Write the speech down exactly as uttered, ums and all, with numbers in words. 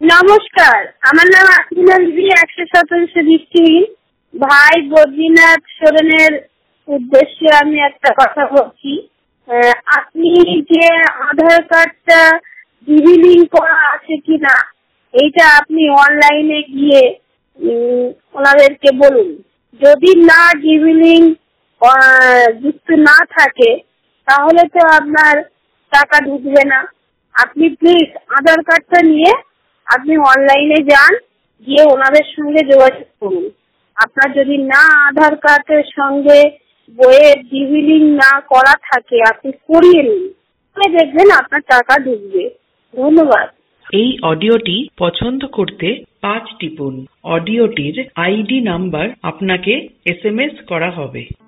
নমস্কার, আমার নাম আসমিনা বিবি, একশো সতেরোশো দৃষ্টিহীন। ভাই বদ্রীনাথ সোরেনের উদ্দেশ্যে আমি একটা কথা বলছি। আপনি যে আধার কার্ডটা ডিবি লিঙ্ক করা আছে কিনা এইটা আপনি অনলাইনে গিয়ে ওনাদেরকে বলুন। যদি না ডিবি লিঙ্ক যুক্ত না থাকে তাহলে তো আপনার টাকা ঢুকবে না। আপনি প্লিজ আধার কার্ডটা নিয়ে আপনি অনলাইনে যান, গিয়ে ওনাদের সঙ্গে যোগাযোগ করুন। আপনার যদি না আধার কার্ডের সঙ্গে বইয়ের ডিবি লিঙ্ক না করা থাকে আপনি করিয়ে নিন, দেখবেন আপনার টাকা ঢুকবে। ধন্যবাদ। এই অডিওটি পছন্দ করতে পাঁচ টিপুন। অডিওটির আইডি নাম্বার আপনাকে এস এম এস করা হবে।